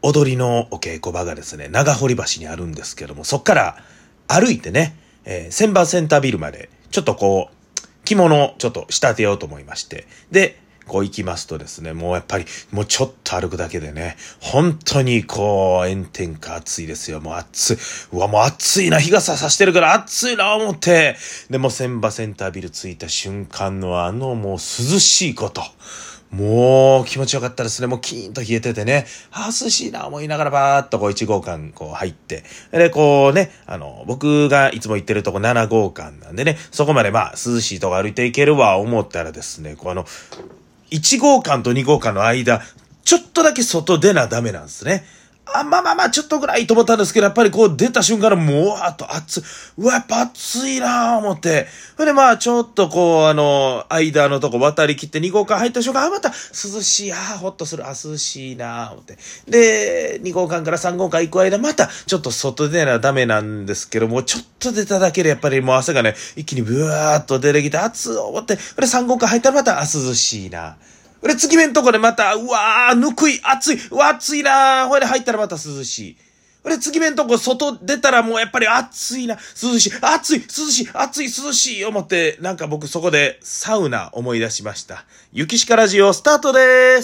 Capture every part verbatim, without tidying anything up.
踊りのお稽古場がですね、長堀橋にあるんですけども、そっから歩いてね、えー、千葉センタービルまで、ちょっとこう、着物をちょっと仕立てようと思いまして、で、こう行きますとですね、もうやっぱり、もうちょっと歩くだけでね、本当にこう、炎天下暑いですよ。もう暑い。うわ、もう暑いな。日傘さしてるから暑いな思って。で、もう千葉センタービル着いた瞬間のあのもう涼しいこと。もう気持ちよかったですね。もうキーンと冷えててね、あー涼しいな思いながらバーっとこういち号館こう入って、で、こうね、あの、僕がいつも行ってるとこなな号館なんでね、そこまでまあ涼しいとこ歩いていけるわ思ったらですね、こうあの、いち号館とに号館の間、ちょっとだけ外出なダメなんですね。あ、まあまあまあ、ちょっとぐらいと思ったんですけど、やっぱりこう出た瞬間からもうわーっと暑い。うわ、やっぱ暑いなー思って。それでまあ、ちょっとこう、あの、間のとこ渡り切ってに号館入った瞬間、あ、また涼しい、あーほっとする、あ、涼しいなー思って。で、に号館からさん号館行く間、またちょっと外出なダメなんですけども、ちょっと出ただけでやっぱりもう汗がね、一気にブワーっと出てきて、暑い思って。で、さん号館入ったらまた、あ、涼しいな。で、次目んとこでまた、うわー、ぬくい、暑い、うわ、暑いなー。ほいで入ったらまた涼しい。で、次目んとこ外出たらもうやっぱり暑いな、涼しい、暑い、涼しい、暑い、涼しい、思って、なんか僕そこでサウナ思い出しました。ゆきしかラジオスタートです。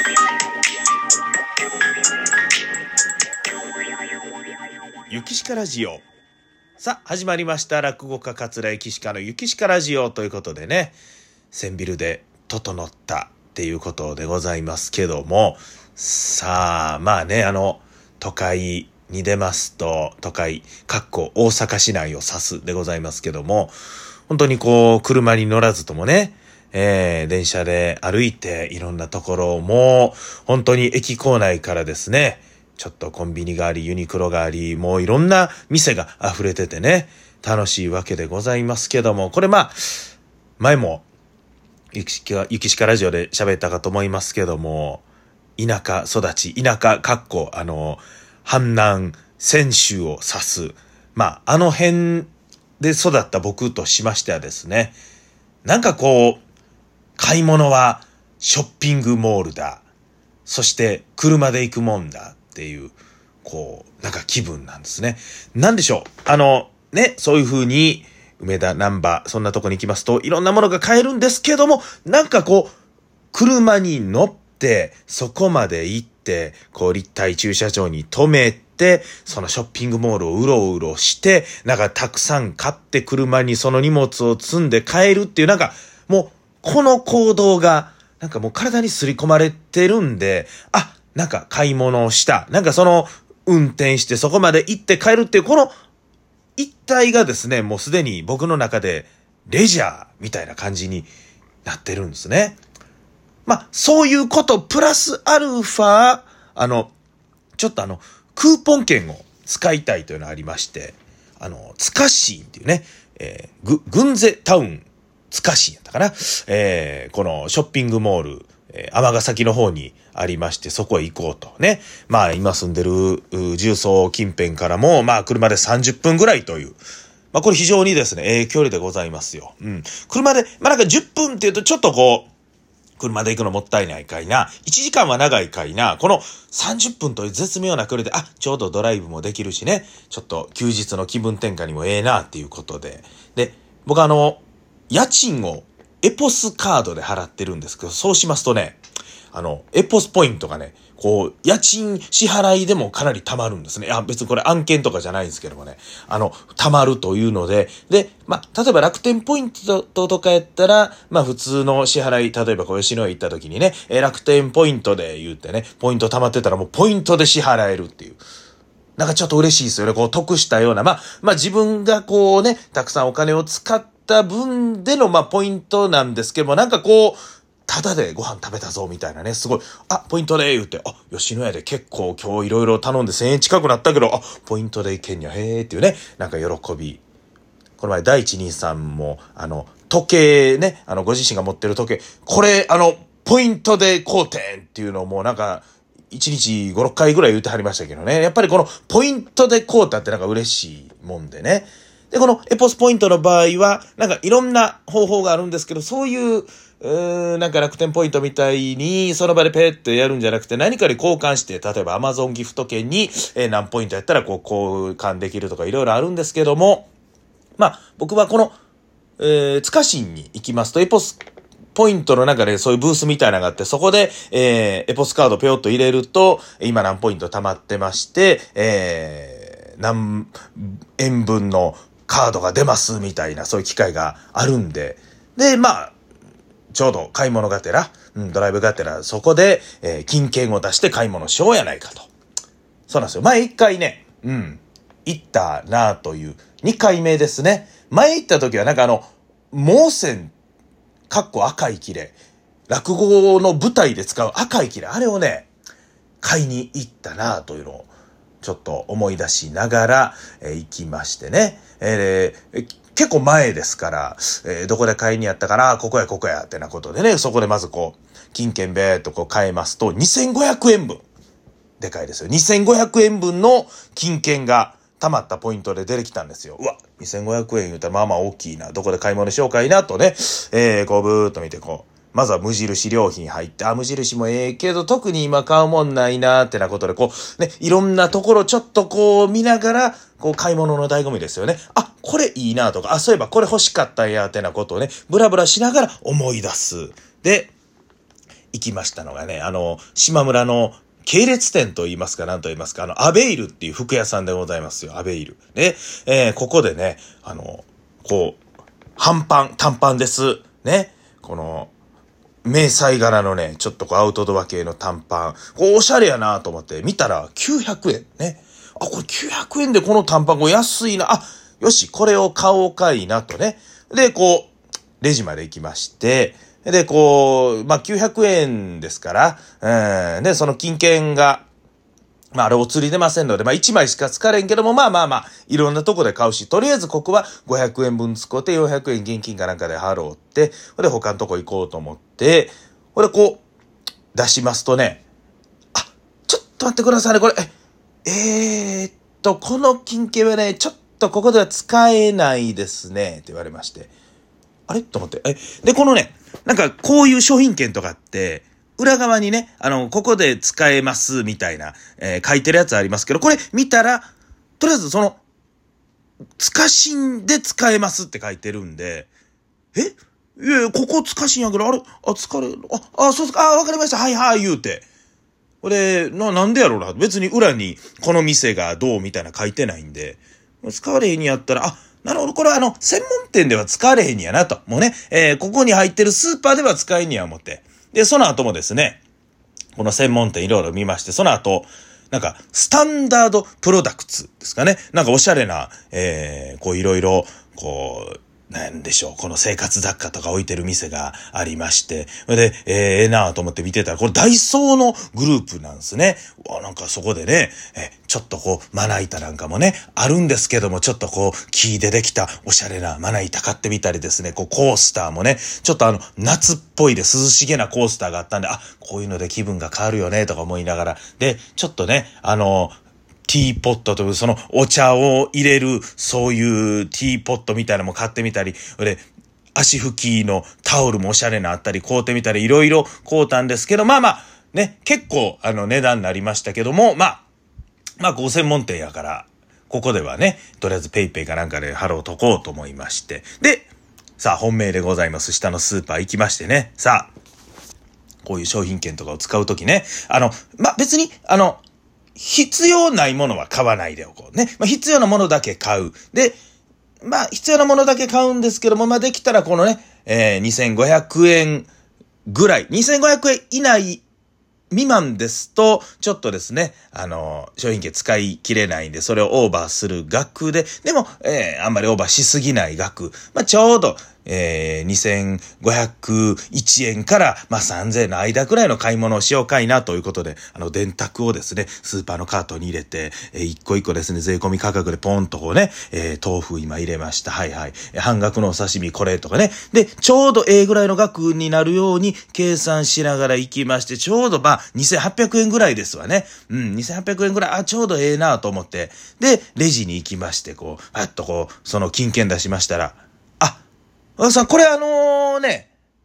ゆきしかラジオ。さあ、始まりました。落語家桂ゆきしかのゆきしかラジオということでね、千ビルで整ったっていうことでございますけども、さあ、まあね、あの、都会に出ますと、都会、かっこ大阪市内を指すでございますけども、本当にこう、車に乗らずともね、えー、電車で歩いていろんなところも、本当に駅構内からですね、ちょっとコンビニがあり、ユニクロがあり、もういろんな店が溢れててね、楽しいわけでございますけども、これまあ、前も、ゆきしか、ゆきしかラジオで喋ったかと思いますけども、田舎育ち、田舎かっこ、あの、阪南、泉州を指す。まあ、あの辺で育った僕としましてはですね、なんかこう、買い物はショッピングモールだ。そして車で行くもんだっていう、こう、なんか気分なんですね。なんでしょう。あの、ね、そういう風に、梅田、難波、そんなとこに行きますと、いろんなものが買えるんですけども、なんかこう、車に乗って、そこまで行って、こう、立体駐車場に止めて、そのショッピングモールをうろうろして、なんかたくさん買って車にその荷物を積んで帰るっていう、なんか、もう、この行動が、なんかもう体に刷り込まれてるんで、あ、なんか買い物をした。なんかその、運転してそこまで行って帰るっていう、この、一体がですね、もうすでに僕の中でレジャーみたいな感じになってるんですね。まあ、そういうことプラスアルファ、あの、ちょっとあの、クーポン券を使いたいというのがありまして、あの、つかしんっていうね、えー、ぐ、群ぜタウンつかしんやったかな。えー、このショッピングモール、えー、尼崎の方にありまして、そこへ行こうとね。まあ今住んでる重曹近辺からも、まあ車でさんじゅっぷんぐらいという。まあこれ非常にですね、ええ距離でございますよ。うん。車で、まあなんかじゅっぷんって言うとちょっとこう、車で行くのもったいないかいな。いちじかんは長いかいな。このさんじゅっぷんという絶妙な距離で、あ、ちょうどドライブもできるしね。ちょっと休日の気分転換にもええなっていうことで。で、僕あの、家賃をエポスカードで払ってるんですけど、そうしますとね、あの、エポスポイントがね、こう、家賃支払いでもかなり溜まるんですね。いや、別にこれ案件とかじゃないんですけどもね。あの、溜まるというので、で、まあ、例えば楽天ポイントとかやったら、まあ、普通の支払い、例えばこう、吉野家行った時にね、え楽天ポイントで言ってね、ポイント溜まってたらもうポイントで支払えるっていう。なんかちょっと嬉しいですよね。こう、得したような。まあ、まあ、自分がこうね、たくさんお金を使った分での、まあ、ポイントなんですけども、なんかこう、ただでご飯食べたぞみたいなね、すごい、あ、ポイントで言って、あ、吉野家で結構今日いろいろ頼んでせんえん近くなったけど、あ、ポイントでいけんや、へーっていうね、なんか喜び。この前、第一人さんも、あの、時計ね、あの、ご自身が持ってる時計、これ、あの、ポイントで買うてんっていうのをもうなんか、いちにちご、ろっかいぐらい言ってはりましたけどね、やっぱりこの、ポイントで買うたってなんか嬉しいもんでね。で、このエポスポイントの場合は、なんかいろんな方法があるんですけど、そういう、 うーん、なんか楽天ポイントみたいに、その場でペッてやるんじゃなくて、何かに交換して、例えば Amazon ギフト券に、えー、何ポイントやったら、こう、交換できるとかいろいろあるんですけども、まあ、僕はこの、えー、塚新に行きますと、エポス、ポイントの中でそういうブースみたいなのがあって、そこで、えー、エポスカードペヨッと入れると、今何ポイント溜まってまして、えー、何円分のカードが出ますみたいな、そういう機会があるんで、で、まあ、ちょうど買い物がてら、うん、ドライブがてら、そこで、えー、金券を出して買い物しようやないかと。そうなんですよ。前一回ね、うん、行ったなという、二回目ですね。前行った時はなんかあの、盲線、かっこ赤い切れ。落語の舞台で使う赤い切れ。あれをね、買いに行ったなというのを、ちょっと思い出しながら、えー、行きましてね。えー、結構前ですから、えー、どこで買いにやったから、ここやここやってなことでね、そこでまずこう、金券べーっとこう買えますと、にせんごひゃくえんぶん。でかいですよ。にせんごひゃくえんぶんの金券が、溜まったポイントで出てきたんですよ。うわ、にせんごひゃくえん言うたらまあまあ大きいな。どこで買い物しようかいなとね、えー、こうブーっと見てこう、まずは無印良品入って、あ、無印もええけど特に今買うもんないなってなことで、こう、ね、いろんなところちょっとこう見ながら、こう買い物の醍醐味ですよね。あ、これいいなとか、あ、そういえばこれ欲しかったんやってなことをね、ブラブラしながら思い出す。で、行きましたのがね、あの、島村の系列店と言いますか、何と言いますか、あの、アベイルっていう服屋さんでございますよ、アベイル。ね、えー、ここでね、あの、こう、半パン、短パンです。ね、この、迷彩柄のね、ちょっとこうアウトドア系の短パン。こう、おしゃれやなと思って見たらきゅうひゃくえんね。あ、これきゅうひゃくえんでこの短パン、これ安いな。あ、よし、これを買おうかいなとね。で、こう、レジまで行きまして、で、こう、まあ、きゅうひゃくえんですから、うん、で、その金券が、まあ、あれお釣り出ませんので、まあ、いちまいしか使われんけども、まあまあまあ、いろんなとこで買うし、とりあえずここはごひゃくえんぶん使ってよんひゃくえん現金かなんかで払って、ほで他のとこ行こうと思って、ほでこう、出しますとね、あ、ちょっと待ってくださいね、これ、えーっと、この金券はね、ちょっとここでは使えないですね、って言われまして。あれと思って。え、で、このね、なんかこういう商品券とかって、裏側にね、あの、ここで使えますみたいな、えー、書いてるやつありますけど、これ見たら、とりあえずその、つかしんで使えますって書いてるんで、えいやいや、ここつかしんやけど、あれあ、疲れる。あ、あ、そうですか、あ、わかりました。はいはい、言うて。これ、な、なんでやろうな。別に裏に、この店がどうみたいな書いてないんで、使われへんにやったら、あ、なるほど、これはあの、専門店では使われへんにやなと。もうね、えー、ここに入ってるスーパーでは使えんにや思って。で、その後もですね、この専門店いろいろ見まして、その後、なんか、スタンダードプロダクツですかね。なんかおしゃれな、えー、こういろいろ、こう、なんでしょう、この生活雑貨とか置いてる店がありまして、で、えー、ええなぁと思って見てたら、これダイソーのグループなんですね。わ、なんかそこでね、え、ちょっとこう、まな板なんかもね、あるんですけども、ちょっとこう、木でできたおしゃれなまな板買ってみたりですね、こう、コースターもね、ちょっとあの、夏っぽいで涼しげなコースターがあったんで、あ、こういうので気分が変わるよね、とか思いながら、で、ちょっとね、あの、ティーポットという、そのお茶を入れる、そういうティーポットみたいなのも買ってみたり、で、足拭きのタオルもおしゃれなあったり、買うてみたり、いろいろ買うたんですけど、まあまあ、ね、結構、あの、値段になりましたけども、まあ、まあ、ご専門店やから、ここではね、とりあえずペイペイかなんかで払うとこうと思いまして。で、さあ、本命でございます。下のスーパー行きましてね。さあ、こういう商品券とかを使うときね、あの、まあ、別に、あの、必要ないものは買わないでおこうね。まあ、必要なものだけ買う。で、まあ、必要なものだけ買うんですけども、まあ、できたらこのね、えー、にせんごひゃくえんぐらい、にせんごひゃくえん以内未満ですと、ちょっとですね、あの、商品券使い切れないんで、それをオーバーする額で、でも、えー、あんまりオーバーしすぎない額、まあ、ちょうど、えー、にせんごひゃくいちえんから、まあ、さんぜんえんの間くらいの買い物をしようかいなということで、あの、電卓をですね、スーパーのカートに入れて、えー、一個一個ですね、税込み価格でポンとこうね、えー、豆腐今入れました。はいはい。半額のお刺身これとかね。で、ちょうどええぐらいの額になるように計算しながら行きまして、ちょうどまあ、にせんはっぴゃくえんぐらいですわね。うん、にせんはっぴゃくえんぐらい、あ、ちょうどええなと思って。で、レジに行きまして、こう、パッとこう、その金券出しましたら、あ、和田さん、これあのー、ね、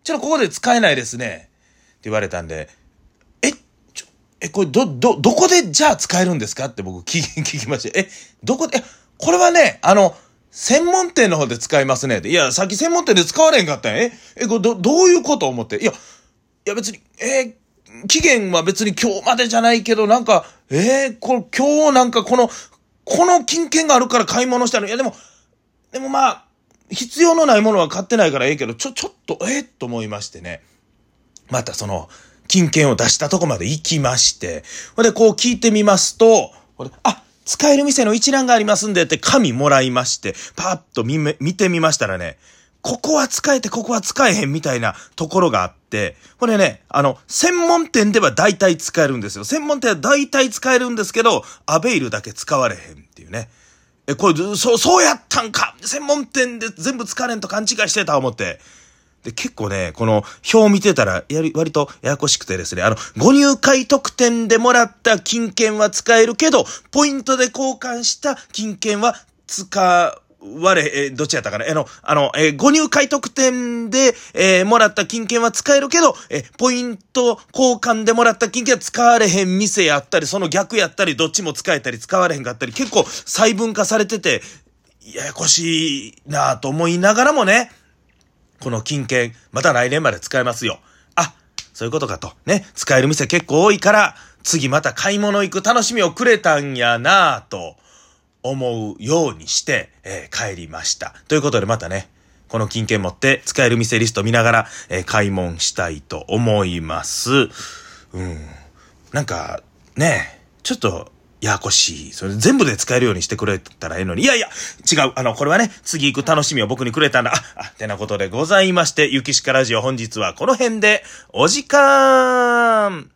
ちょっとここで使えないですね。って言われたんで、え、ちょ、え、これど、ど、どこでじゃあ使えるんですかって僕聞き、聞きました。え、どこで、え、これはね、あの、専門店の方で使いますね。いや、さっき専門店で使われへんかったんや。え、え、これど、どういうこと思って。いや、いや別に、えー、期限は別に今日までじゃないけど、なんか、えー、これ今日なんかこの、この金券があるから買い物したの。いやでも、でもまあ、必要のないものは買ってないからええけど、ちょ、ちょっと、えー、と思いましてね。またその、金券を出したとこまで行きまして、ほんでこう聞いてみますと、ほんで、あ、使える店の一覧がありますんでって紙もらいまして、パーッと見め、見てみましたらね、ここは使えてここは使えへんみたいなところがあって、これね、あの、専門店では大体使えるんですよ。専門店は大体使えるんですけど、アベイルだけ使われへんっていうね。え、これ、そう、そうやったんか専門店で全部使われんと勘違いしてた思って。で、結構ね、この表を見てたら、やり、割とややこしくてですね、あの、ご入会特典でもらった金券は使えるけど、ポイントで交換した金券は使われ、え、どっちやったかなあの、あの、え、ご入会特典で、えー、もらった金券は使えるけど、え、ポイント交換でもらった金券は使われへん店やったり、その逆やったり、どっちも使えたり使われへんかったり、結構細分化されてて、ややこしいなぁと思いながらもね、この金券、また来年まで使えますよ。あ、そういうことかと。ね、使える店結構多いから、次また買い物行く楽しみをくれたんやなぁと思うようにして、えー、帰りました。ということでまたね、この金券持って使える店リスト見ながら、えー、買い物したいと思います。うん。なんか、ね、ちょっと、ややこしい。それ全部で使えるようにしてくれたらええのに。いやいや、違う。あの、これはね、次行く楽しみを僕にくれたんだ。あ、あ、てなことでございまして、ゆきしかラジオ本日はこの辺でお時間。